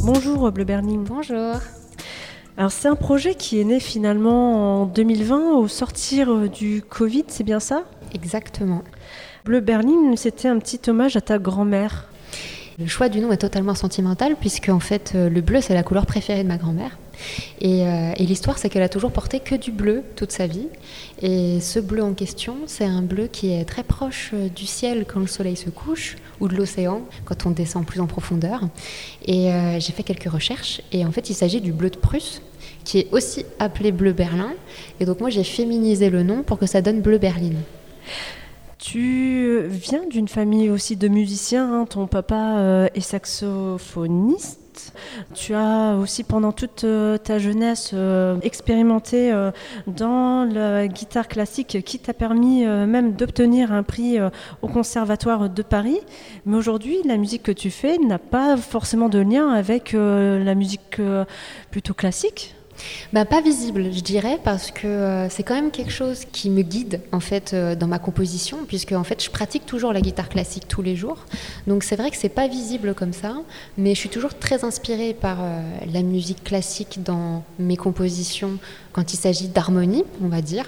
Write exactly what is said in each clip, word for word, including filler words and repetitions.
Bonjour Bleu Berlin. Bonjour. Alors c'est un projet qui est né finalement en deux mille vingt au sortir du Covid, c'est bien ça ? Exactement. Bleu Berlin, c'était un petit hommage à ta grand-mère. Le choix du nom est totalement sentimental puisque en fait le bleu c'est la couleur préférée de ma grand-mère. Et, euh, et l'histoire c'est qu'elle a toujours porté que du bleu toute sa vie. Et ce bleu en question, c'est un bleu qui est très proche du ciel quand le soleil se couche ou de l'océan quand on descend plus en profondeur. Et euh, j'ai fait quelques recherches et en fait il s'agit du bleu de Prusse qui est aussi appelé bleu Berlin. Et donc moi j'ai féminisé le nom pour que ça donne bleu Berlin. Tu viens d'une famille aussi de musiciens, hein. Ton papa euh, est saxophoniste. Tu as aussi pendant toute euh, ta jeunesse euh, expérimenté euh, dans la guitare classique qui t'a permis euh, même d'obtenir un prix euh, au Conservatoire de Paris. Mais aujourd'hui, la musique que tu fais n'a pas forcément de lien avec euh, la musique euh, plutôt classique. Ben, pas visible, je dirais, parce que euh, c'est quand même quelque chose qui me guide en fait euh, dans ma composition, puisque en fait je pratique toujours la guitare classique tous les jours. Donc c'est vrai que c'est pas visible comme ça, mais je suis toujours très inspirée par euh, la musique classique dans mes compositions quand il s'agit d'harmonie, on va dire.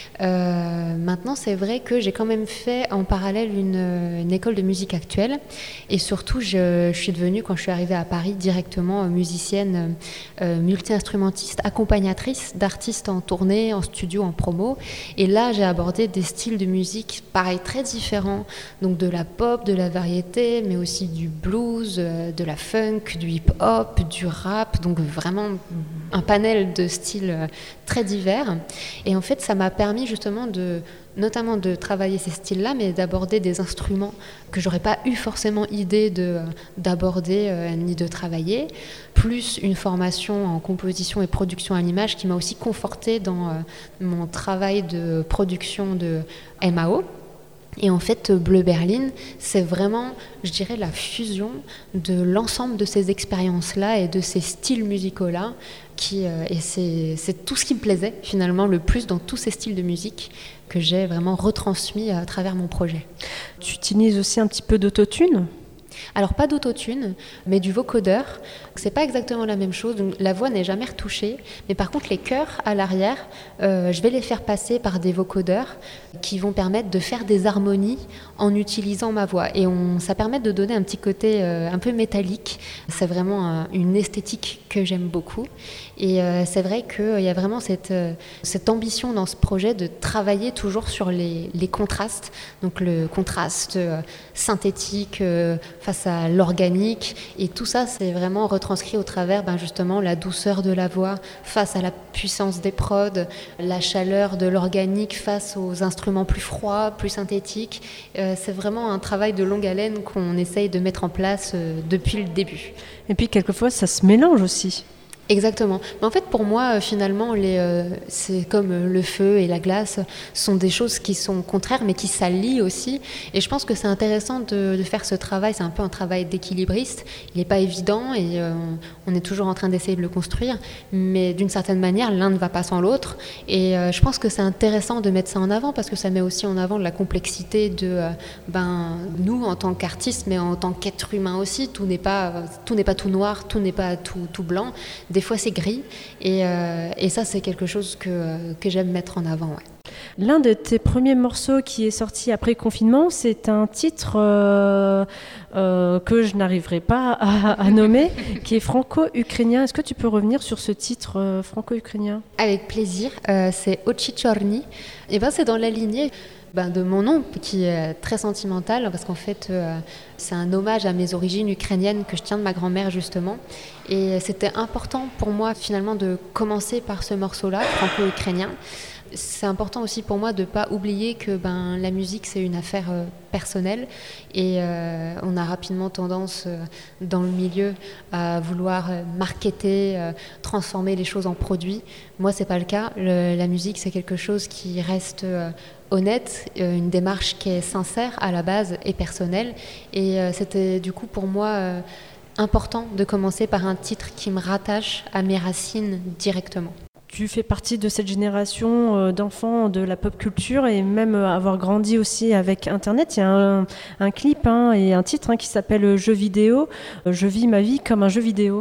Euh, maintenant, c'est vrai que j'ai quand même fait en parallèle une, une école de musique actuelle, et surtout, je, je suis devenue, quand je suis arrivée à Paris, directement musicienne euh, multi-instrumentiste, accompagnatrice d'artistes en tournée, en studio, en promo. Et là, j'ai abordé des styles de musique, pareil, très différents, donc de la pop, de la variété, mais aussi du blues, euh, de la funk, du hip-hop, du rap, donc vraiment un panel de styles euh, très divers. Et en fait, ça m'a permis justement de, notamment de travailler ces styles-là, mais d'aborder des instruments que j'aurais pas eu forcément idée de, d'aborder euh, ni de travailler, plus une formation en composition et production à l'image qui m'a aussi confortée dans euh, mon travail de production de M A O. Et en fait, Bleu Berlin, c'est vraiment, je dirais, la fusion de l'ensemble de ces expériences-là et de ces styles musicaux-là. Qui, euh, et c'est, c'est tout ce qui me plaisait, finalement, le plus dans tous ces styles de musique que j'ai vraiment retransmis à travers mon projet. Tu utilises aussi un petit peu d'autotune ? Alors pas d'autotune, mais du vocodeur. C'est pas exactement la même chose. Donc, la voix n'est jamais retouchée, mais par contre les chœurs à l'arrière, euh, je vais les faire passer par des vocodeurs qui vont permettre de faire des harmonies en utilisant ma voix. Et on, ça permet de donner un petit côté euh, un peu métallique. C'est vraiment euh, une esthétique que j'aime beaucoup. Et euh, c'est vrai qu'il euh, y a vraiment cette, euh, cette ambition dans ce projet de travailler toujours sur les, les contrastes. Donc le contraste euh, synthétique euh, face à l'organique. Et tout ça, c'est vraiment retranscrit au travers ben, justement la douceur de la voix face à la puissance des prods, la chaleur de l'organique face aux instruments plus froids, plus synthétiques. Euh, c'est vraiment un travail de longue haleine qu'on essaye de mettre en place euh, depuis le début. Et puis quelquefois, ça se mélange aussi. Exactement. Mais en fait, pour moi, finalement, les, euh, c'est comme le feu et la glace sont des choses qui sont contraires, mais qui s'allient aussi. Et je pense que c'est intéressant de, de faire ce travail. C'est un peu un travail d'équilibriste. Il n'est pas évident et euh, on est toujours en train d'essayer de le construire. Mais d'une certaine manière, l'un ne va pas sans l'autre. Et euh, je pense que c'est intéressant de mettre ça en avant parce que ça met aussi en avant la complexité de euh, ben, nous en tant qu'artistes, mais en tant qu'être humain aussi. Tout n'est pas tout n'est pas tout noir, tout n'est pas tout, tout blanc. Des fois, c'est gris. Et, euh, et ça, c'est quelque chose que, que j'aime mettre en avant. Ouais. L'un de tes premiers morceaux qui est sorti après le confinement, c'est un titre euh, euh, que je n'arriverai pas à, à nommer, qui est franco-ukrainien. Est-ce que tu peux revenir sur ce titre euh, franco-ukrainien ? Avec plaisir. Euh, c'est Ochi Chorny. Et ben, c'est dans la lignée ben, de mon nom, qui est très sentimental, parce qu'en fait, euh, c'est un hommage à mes origines ukrainiennes que je tiens de ma grand-mère, justement. Et c'était important pour moi, finalement, de commencer par ce morceau-là, franco-ukrainien. C'est important aussi pour moi de ne pas oublier que ben, la musique, c'est une affaire euh, personnelle. Et euh, on a rapidement tendance, euh, dans le milieu, à vouloir euh, marketer, euh, transformer les choses en produits. Moi, ce n'est pas le cas. Le, la musique, c'est quelque chose qui reste euh, honnête, euh, une démarche qui est sincère à la base et personnelle. Et euh, c'était du coup pour moi euh, important de commencer par un titre qui me rattache à mes racines directement. Tu fais partie de cette génération d'enfants de la pop culture et même avoir grandi aussi avec Internet. Il y a un, un clip hein, et un titre hein, qui s'appelle « Jeux vidéo ». Je vis ma vie comme un jeu vidéo.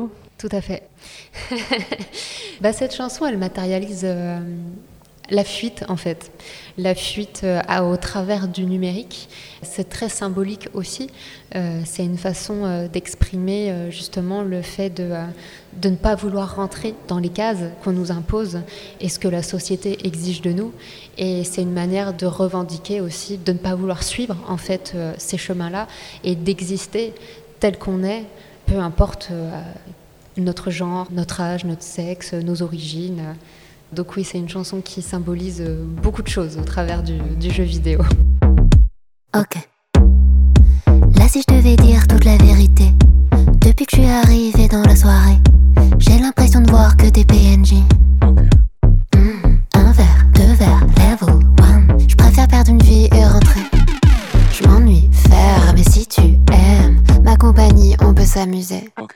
Tout à fait. Bah, cette chanson, elle matérialise euh, la fuite, en fait. La fuite euh, à, au travers du numérique. C'est très symbolique aussi. Euh, c'est une façon euh, d'exprimer euh, justement le fait de, euh, de ne pas vouloir rentrer dans les cases qu'on nous impose et ce que la société exige de nous. Et c'est une manière de revendiquer aussi, de ne pas vouloir suivre en fait euh, ces chemins-là et d'exister tel qu'on est, peu importe euh, notre genre, notre âge, notre sexe, nos origines. Donc oui, c'est une chanson qui symbolise beaucoup de choses au travers du, du jeu vidéo. Ok. Là, si je devais dire toute la vérité, depuis que je suis arrivée dans la soirée, j'ai l'impression de voir que des P N J. Mmh, un verre, deux verres, level one. Je préfère perdre une vie et rentrer. Je m'ennuie, faire, mais si tu aimes ma compagnie, on peut s'amuser. Okay.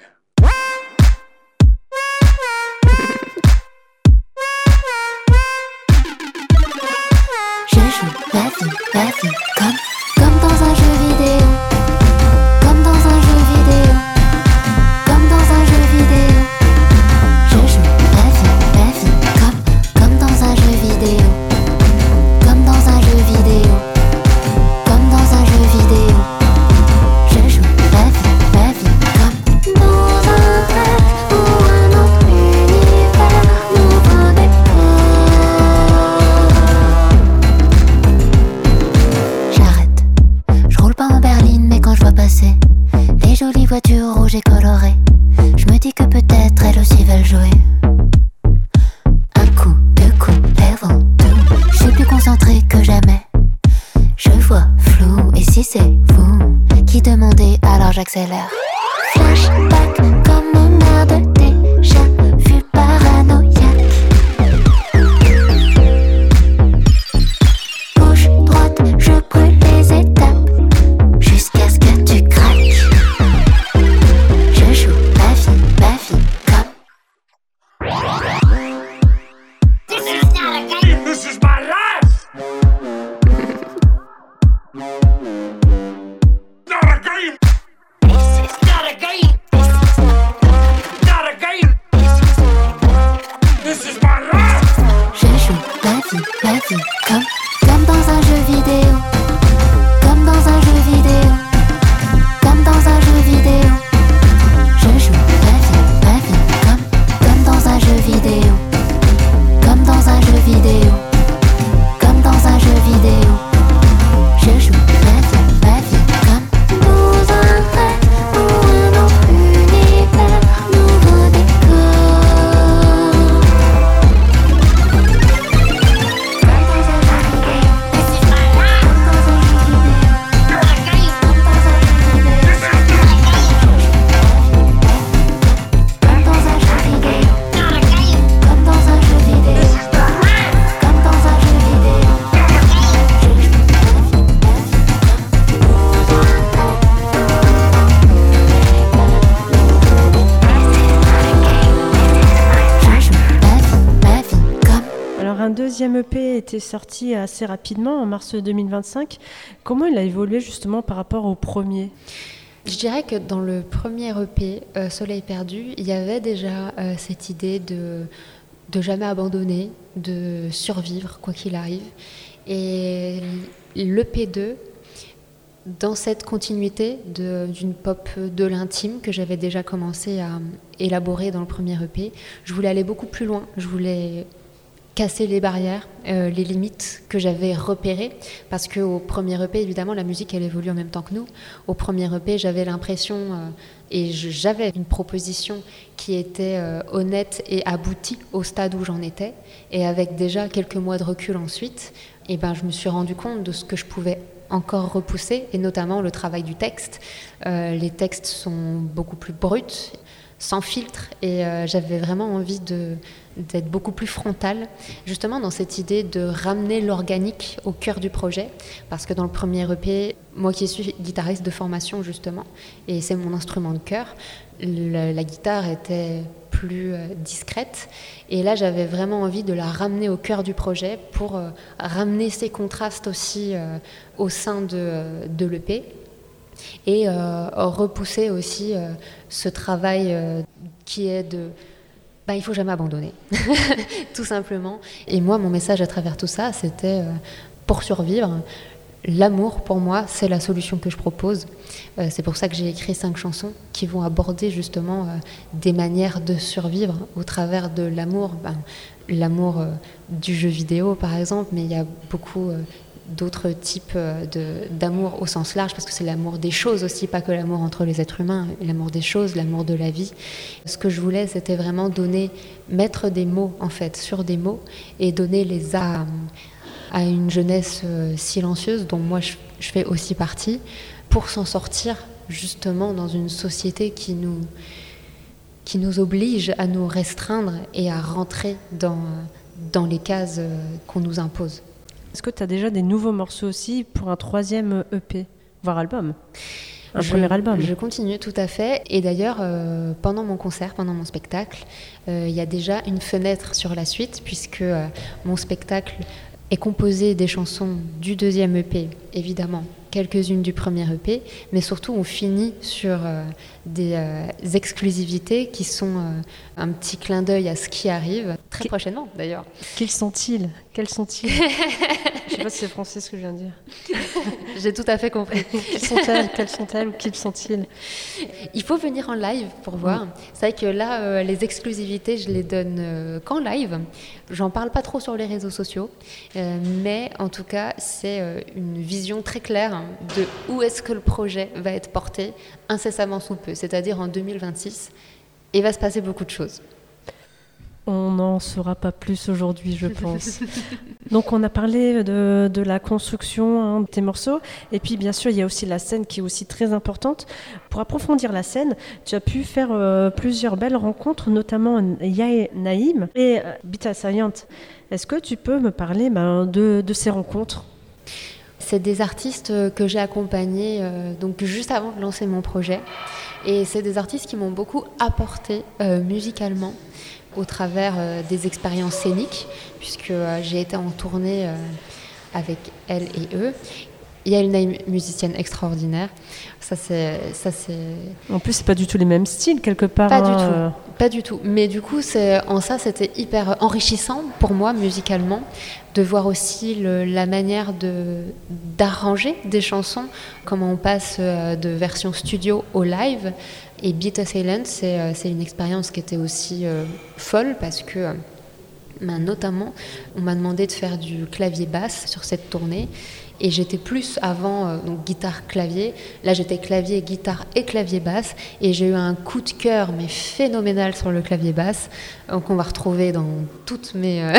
Je joue la vie, la vie, comme, comme dans un jeu vidéo. Comme dans un jeu vidéo. Comme dans un jeu vidéo. Je joue la vie, la vie, comme, comme dans un jeu vidéo. Comme dans un jeu vidéo. Comme dans un jeu vidéo. Je joue la vie, la vie, comme dans un rêve ou un autre univers, nouveau décor. J'arrête, je roule pas en berline, mais quand je vois passer les jolies voitures rouges et colorées, je me dis que peut-être elles aussi veulent jouer. Un coup, deux coups, level two. Je suis plus concentré que jamais. Je vois flou, et si c'est vous qui demandez, alors j'accélère. Flashback comme merde déjà vu paranoïaque. Gauche, droite, je brûle les étapes jusqu'à ce que tu craques. Je joue ma vie, ma vie comme. This is not a game. This is my life. Not a game. This is not a game. This is not a game. This is my life. Je joue ma vie, ma vie comme, comme dans un jeu vidéo. Comme dans un jeu vidéo. Comme dans un jeu vidéo. Je joue ma vie, ma vie comme, comme dans un jeu vidéo. Comme dans un jeu vidéo. Comme dans un jeu vidéo. Je joue ma vie, ma vie comme dans un rêve ou un autre univers, nouveau décor. This is my life. Not a game. This is not a Comme dans un jeu vidéo. not a game. Comme dans un jeu vidéo. This is my life. Comme dans un jeu vidéo. Je joue ma vie, ma vie comme. Alors un deuxième E P était sorti assez rapidement en mars deux mille vingt-cinq. Comment il a évolué justement par rapport au premier ? Je dirais que dans le premier E P, euh, Soleil perdu, il y avait déjà euh, cette idée de, de jamais abandonner, de survivre quoi qu'il arrive. Et l'E P deux, dans cette continuité de- d'une pop de l'intime que j'avais déjà commencé à élaborer dans le premier E P, je voulais aller beaucoup plus loin. Je voulais casser les barrières, euh, les limites que j'avais repérées, parce qu'au premier E P, évidemment, la musique, elle évolue en même temps que nous. Au premier E P, j'avais l'impression, euh, et je- j'avais une proposition qui était euh, honnête et aboutie au stade où j'en étais, et avec déjà quelques mois de recul ensuite, et ben, je me suis rendu compte de ce que je pouvais encore repousser, et notamment le travail du texte. Euh, les textes sont beaucoup plus bruts, sans filtre, et euh, j'avais vraiment envie de, d'être beaucoup plus frontale, justement dans cette idée de ramener l'organique au cœur du projet, parce que dans le premier E P, moi qui suis guitariste de formation justement, et c'est mon instrument de cœur, le- la guitare était plus euh, discrète, et là j'avais vraiment envie de la ramener au cœur du projet pour euh, ramener ces contrastes aussi euh, au sein de, de l'E P. et euh, repousser aussi euh, ce travail euh, qui est de bah, il faut jamais abandonner, tout simplement. Et moi, mon message à travers tout ça, c'était euh, pour survivre. L'amour, pour moi, c'est la solution que je propose. Euh, c'est pour ça que j'ai écrit cinq chansons qui vont aborder justement euh, des manières de survivre au travers de l'amour. Ben, l'amour euh, du jeu vidéo, par exemple, mais il y a beaucoup euh, d'autres types euh, de, d'amour au sens large, parce que c'est l'amour des choses aussi, pas que l'amour entre les êtres humains, l'amour des choses, l'amour de la vie. Ce que je voulais, c'était vraiment donner, mettre des mots, en fait, sur des mots, et donner les armes à une jeunesse euh, silencieuse dont moi je, je fais aussi partie, pour s'en sortir justement dans une société qui nous, qui nous oblige à nous restreindre et à rentrer dans, dans les cases euh, qu'on nous impose. Est-ce que tu as déjà des nouveaux morceaux aussi pour un troisième E P, voire album ? Un je, premier album. Je continue, tout à fait. Et d'ailleurs, euh, pendant mon concert, pendant mon spectacle, euh, il y a déjà une fenêtre sur la suite, puisque euh, mon spectacle est composé des chansons du deuxième E P, évidemment, quelques-unes du premier E P, mais surtout on finit sur euh, des euh, exclusivités qui sont euh, un petit clin d'œil à ce qui arrive, très Qu- prochainement d'ailleurs. Quels sont-ils ? Quels sont-ils ? Je ne sais pas si c'est français ce que je viens de dire. J'ai tout à fait compris. Quelles sont-elles ? Quelles sont-elles ou quels sont-ils ? Il faut venir en live pour voir. Oui. C'est vrai que là, euh, les exclusivités, je les donne euh, qu'en live. J'en parle pas trop sur les réseaux sociaux, euh, mais en tout cas, c'est euh, une vision très claire de où est-ce que le projet va être porté incessamment sous peu, c'est-à-dire en deux mille vingt-six. Et il va se passer beaucoup de choses. On n'en saura pas plus aujourd'hui, je pense. Donc, on a parlé de, de la construction hein, de tes morceaux. Et puis, bien sûr, il y a aussi la scène qui est aussi très importante. Pour approfondir la scène, tu as pu faire euh, plusieurs belles rencontres, notamment Yael Naïm et euh, Beat Assaillant. Est-ce que tu peux me parler ben, de, de ces rencontres ? C'est des artistes que j'ai accompagnés euh, donc juste avant de lancer mon projet. Et c'est des artistes qui m'ont beaucoup apporté euh, musicalement, au travers euh, des expériences scéniques, puisque euh, j'ai été en tournée euh, avec elle et eux. Il y a une musicienne extraordinaire. Ça, c'est, ça, c'est... En plus, c'est pas du tout les mêmes styles, quelque part. Pas hein, du tout. Euh... Pas du tout. Mais du coup, c'est, en ça, c'était hyper enrichissant pour moi, musicalement, de voir aussi le, la manière de, d'arranger des chansons, comment on passe euh, de version studio au live. Et Beat Assaillant, c'est, euh, c'est une expérience qui était aussi euh, folle, parce que, euh, ben, notamment, on m'a demandé de faire du clavier-basse sur cette tournée. Et j'étais plus avant euh, donc guitare-clavier. Là, j'étais clavier, guitare et clavier-basse. Et j'ai eu un coup de cœur, mais phénoménal sur le clavier-basse. Donc, on va retrouver dans toutes mes... Euh,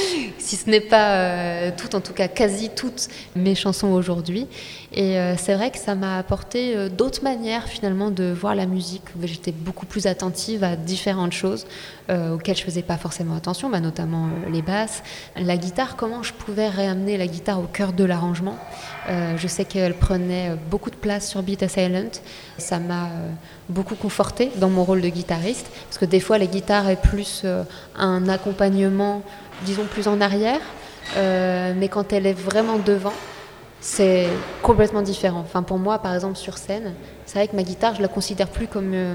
si ce n'est pas euh, toutes, en tout cas quasi toutes mes chansons aujourd'hui. Et euh, c'est vrai que ça m'a apporté euh, d'autres manières, finalement, de voir la musique. J'étais beaucoup plus attentive à différentes choses euh, auxquelles je ne faisais pas forcément attention, bah, notamment euh, les basses. La guitare, comment je pouvais réamener la guitare au cœur de l'arrangement. Euh, je sais qu'elle prenait beaucoup de place sur Beat Assaillant. Ça m'a euh, beaucoup confortée dans mon rôle de guitariste, parce que des fois, la guitare est plus euh, un accompagnement, disons, plus en arrière, euh, mais quand elle est vraiment devant, c'est complètement différent. Enfin, pour moi, par exemple, sur scène, c'est vrai que ma guitare, je la considère plus comme euh,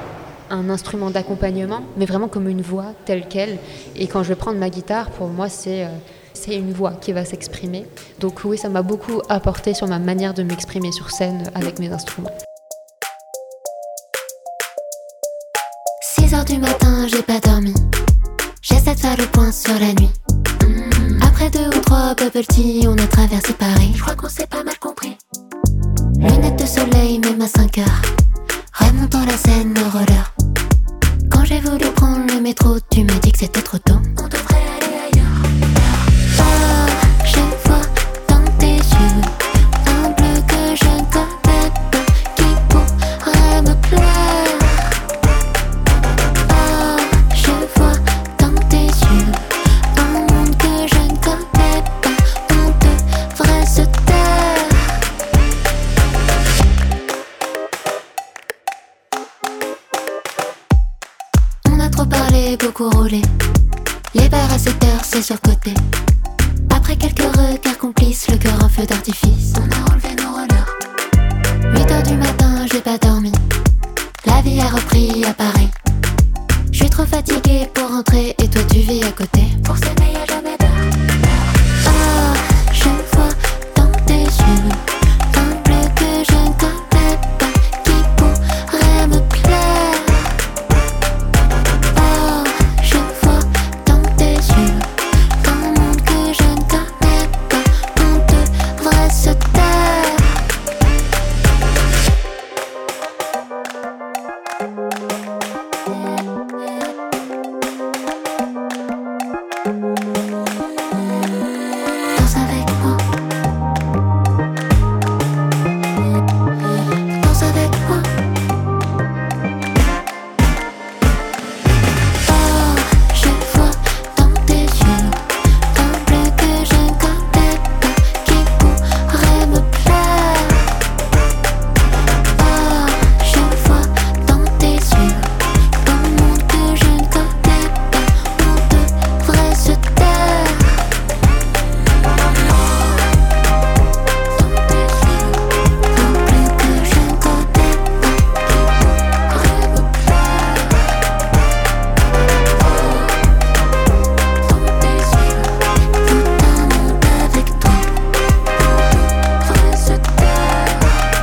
un instrument d'accompagnement, mais vraiment comme une voix telle qu'elle. Et quand je vais prendre ma guitare, pour moi, c'est, euh, c'est une voix qui va s'exprimer. Donc oui, ça m'a beaucoup apporté sur ma manière de m'exprimer sur scène avec mes instruments. six heures du matin, j'ai pas dormi. J'essaie de faire le point sur la nuit. Mmh. Après deux ou trois bubble tea, on a traversé Paris. Je crois qu'on s'est pas mal compris. Lunettes de soleil, même à cinq heures. Remontant la Seine, le roller. Quand j'ai voulu prendre le métro, tu m'as dit que c'était trop tôt. On devrait aller ailleurs. Oh, je vois dans tes yeux un bleu que je ne connais pas, qui pourrait me plaire. Oh, je vois dans tes yeux un monde que je ne connais pas. On devrait se taire. On a trop parlé, beaucoup roulé. Les bars à sept heures, c'est surcoté. Après quelques regards complices, le cœur en feu d'artifice, on a enlevé nos rollers. huit heures du matin, j'ai pas dormi. La vie a repris à Paris. Je suis trop fatiguée pour rentrer et toi tu vis à côté. Pour s'aimer y'a jamais d'heure. Ah, je vois dans tes yeux un bleu que je ne connais pas qui pourrait me plaire. Ah, je vois dans tes yeux un monde que je ne connais pas. On devrait se taire. Danse avec moi. Danse avec moi. Oh, je vois dans tes yeux un bleu que je ne connais pas qui pourrait me plaire. Oh, je vois dans tes yeux un monde que je ne connais pas. On devrait se taire. Dans tes yeux un bleu que je ne connais pas qui pourrait me plaire. Dans tes yeux tout un monde avec toi. On devrait se taire.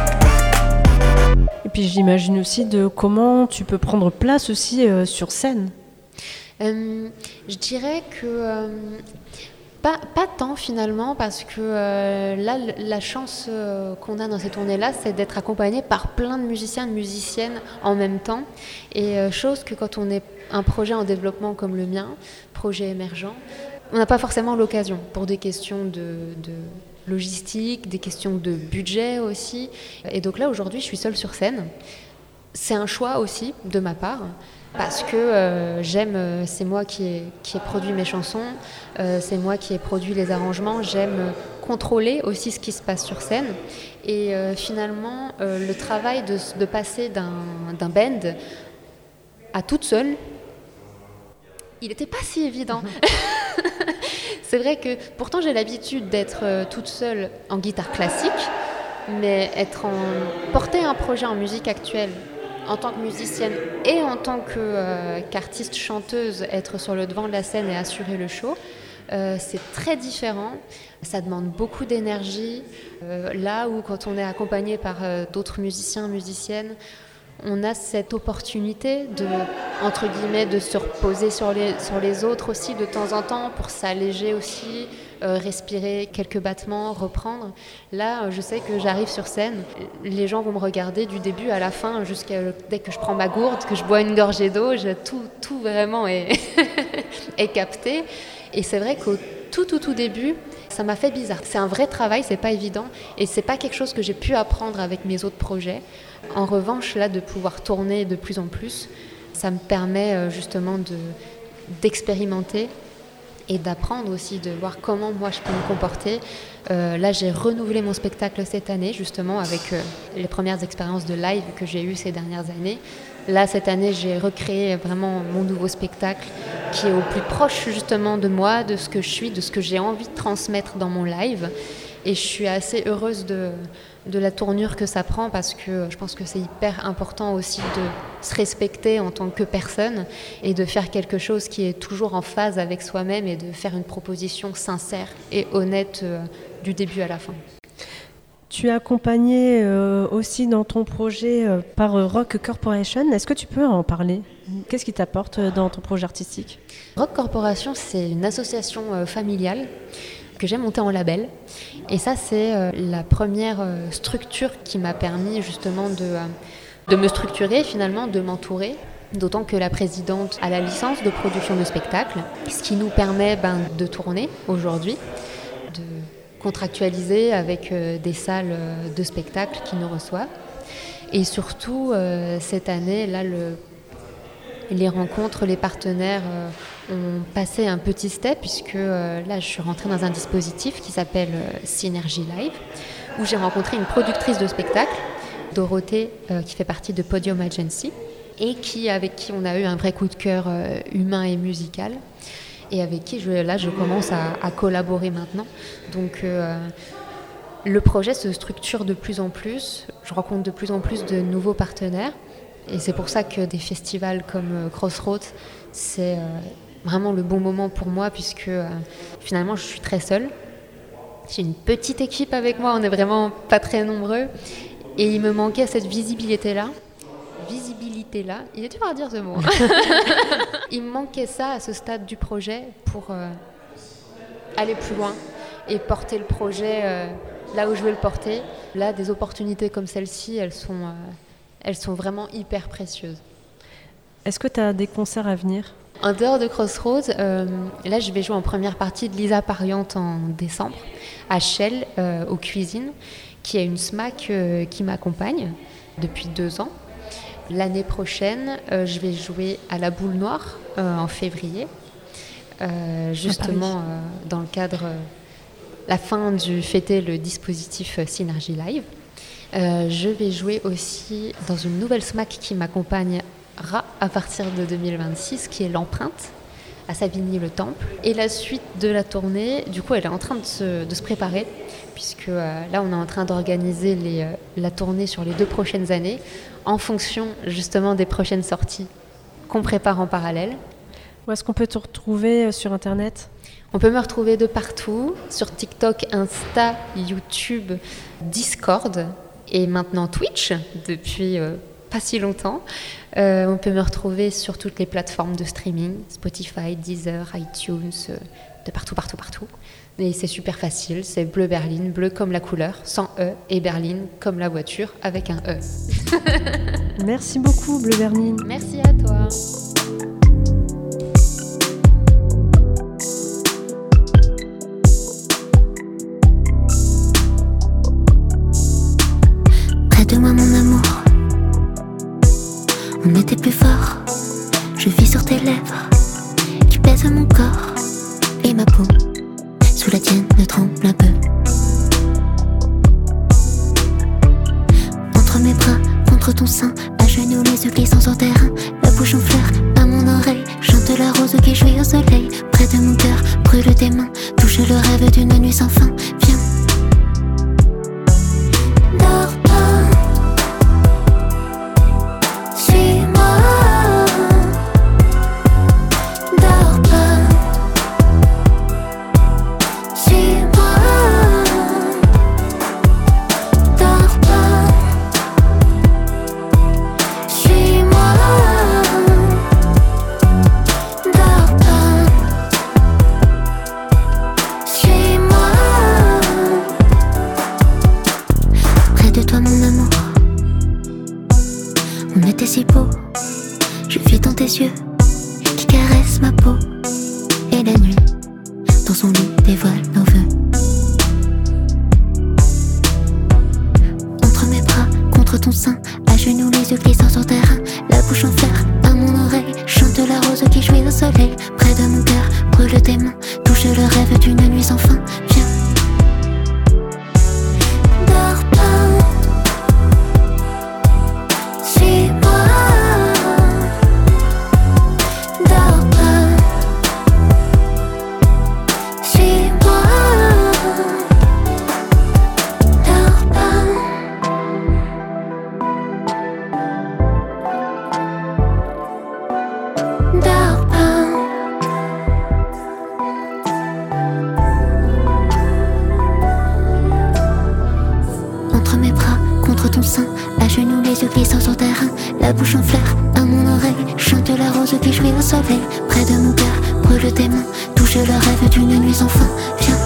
Et puis j'imagine aussi de comment tu peux prendre place aussi euh, sur scène. Euh, je dirais que euh, pas, pas tant finalement, parce que euh, là, l- la chance euh, qu'on a dans ces tournées-là, c'est d'être accompagné par plein de musiciens et de musiciennes en même temps. Et euh, chose que quand on est un projet en développement comme le mien, projet émergent, on n'a pas forcément l'occasion pour des questions de, de logistique, des questions de budget aussi. Et donc là, aujourd'hui, je suis seule sur scène. C'est un choix aussi de ma part, parce que euh, j'aime, euh, c'est moi qui ai, qui ai produit mes chansons, euh, c'est moi qui ai produit les arrangements, j'aime euh, contrôler aussi ce qui se passe sur scène. Et euh, finalement, euh, le travail de, de passer d'un, d'un band à toute seule, il n'était pas si évident. C'est vrai que pourtant j'ai l'habitude d'être euh, toute seule en guitare classique, mais être en, porter un projet en musique actuelle en tant que musicienne et en tant que, euh, qu'artiste chanteuse, être sur le devant de la scène et assurer le show, euh, c'est très différent. Ça demande beaucoup d'énergie. Euh, là où quand on est accompagné par euh, d'autres musiciens, musiciennes, on a cette opportunité de, entre guillemets, de se reposer sur les, sur les autres aussi de temps en temps pour s'alléger aussi, euh, respirer quelques battements, reprendre. Là, euh, je sais que j'arrive sur scène, les gens vont me regarder du début à la fin, jusqu'à dès que je prends ma gourde, que je bois une gorgée d'eau, je, tout, tout vraiment est, est capté. Et c'est vrai qu'au tout, tout, tout début, ça m'a fait bizarre. C'est un vrai travail, c'est pas évident, et c'est pas quelque chose que j'ai pu apprendre avec mes autres projets. En revanche, là, de pouvoir tourner de plus en plus, ça me permet euh, justement de, d'expérimenter et d'apprendre aussi, de voir comment moi je peux me comporter. Euh, là, j'ai renouvelé mon spectacle cette année, justement, avec euh, les premières expériences de live que j'ai eues ces dernières années. Là, cette année, j'ai recréé vraiment mon nouveau spectacle qui est au plus proche justement de moi, de ce que je suis, de ce que j'ai envie de transmettre dans mon live. Et je suis assez heureuse de, de la tournure que ça prend, parce que je pense que c'est hyper important aussi de se respecter en tant que personne et de faire quelque chose qui est toujours en phase avec soi-même et de faire une proposition sincère et honnête euh, du début à la fin. Tu es accompagné euh, aussi dans ton projet euh, par euh, Rock Corporation. Est-ce que tu peux en parler ? Qu'est-ce qui t'apporte euh, dans ton projet artistique ? Rock Corporation, c'est une association euh, familiale que j'ai montée en label. Et ça, c'est euh, la première euh, structure qui m'a permis justement de, euh, de me structurer, finalement, de m'entourer. D'autant que la présidente a la licence de production de spectacles, ce qui nous permet ben, de tourner aujourd'hui, de contractualiser avec euh, des salles euh, de spectacle qui nous reçoivent. Et surtout, euh, cette année, là, le, les rencontres, les partenaires euh, ont passé un petit step, puisque euh, là, je suis rentrée dans un dispositif qui s'appelle euh, Synergie Live, où j'ai rencontré une productrice de spectacle, Dorothée, euh, qui fait partie de Podium Agency, et qui, avec qui on a eu un vrai coup de cœur euh, humain et musical, et avec qui je, là je commence à, à collaborer maintenant. Donc euh, Le projet se structure de plus en plus, je rencontre de plus en plus de nouveaux partenaires et c'est pour ça que des festivals comme Crossroads, c'est euh, vraiment le bon moment pour moi puisque euh, finalement je suis très seule. J'ai une petite équipe avec moi, on n'est vraiment pas très nombreux et il me manquait cette visibilité-là. Visibilité-là, il est dur à dire ce mot. Il me manquait ça à ce stade du projet pour euh, aller plus loin et porter le projet euh, là où je veux le porter. Là, des opportunités comme celle-ci, elles sont, euh, elles sont vraiment hyper précieuses. Est-ce que tu as des concerts à venir ? En dehors de Crossroads, euh, là, je vais jouer en première partie de Lisa Pariante en décembre, à Chelles, euh, aux Cuisines, qui est une SMAC euh, qui m'accompagne depuis deux ans. L'année prochaine, euh, je vais jouer à la Boule Noire euh, en février, euh, justement euh, dans le cadre euh, la fin du fêter le dispositif euh, Synergie Live. Euh, je vais jouer aussi dans une nouvelle SMAC qui m'accompagnera à partir de deux mille vingt-six, qui est l'Empreinte à Savigny-le-Temple. Et la suite de la tournée, du coup, elle est en train de se, de se préparer, puisque euh, là, on est en train d'organiser les, euh, la tournée sur les deux prochaines années, en fonction justement des prochaines sorties qu'on prépare en parallèle. Où est-ce qu'on peut te retrouver sur Internet ? On peut me retrouver de partout, sur TikTok, Insta, YouTube, Discord et maintenant Twitch, depuis euh, pas si longtemps. Euh, on peut me retrouver sur toutes les plateformes de streaming, Spotify, Deezer, iTunes, euh, de partout, partout, partout. Et c'est super facile, c'est Bleu Berline, bleu comme la couleur, sans E, et Berline comme la voiture, avec un E. Merci beaucoup, Bleu Berline. Merci à toi. Près de moi mon amour, on était plus fort. Je vis sur tes lèvres qui pèsent mon corps et ma peau. Sous la tienne ne tremble un peu. Entre mes bras, contre ton sein, à genoux, les yeux glissant sur terrain, la bouche en fleurs, à mon oreille, chante la rose qui jouit au soleil. Près de mon cœur, brûle tes mains, touche le rêve d'une nuit sans fin. Viens. Dors pas, suis-moi. Dors pas, suis-moi. Dors pas, suis-moi. Dors pas, suis-moi. Près de toi mon amour, on était si beau. Je vis dans tes yeux qui caressent ma peau. Et la nuit, dans son lit, dévoile nos vœux. Entre mes bras, contre ton sein, à genoux, les yeux glissant sur terrain, la bouche en fleurs, à mon oreille, chante la rose qui jouit au soleil. Près de mon cœur, brûle tes mains, touche le rêve d'une nuit sans fin. Viens. Dors pas, suis-moi. Dors pas, suis-moi. Dors pas. Dors pas. Entre mes bras, contre ton sein, à genoux, les yeux glissant sur terrain, la bouche en fleurs, à mon oreille, chante la rose qui jouit au soleil. Près de mon cœur, brûle tes mains, touche le rêve d'une nuit sans fin. Viens.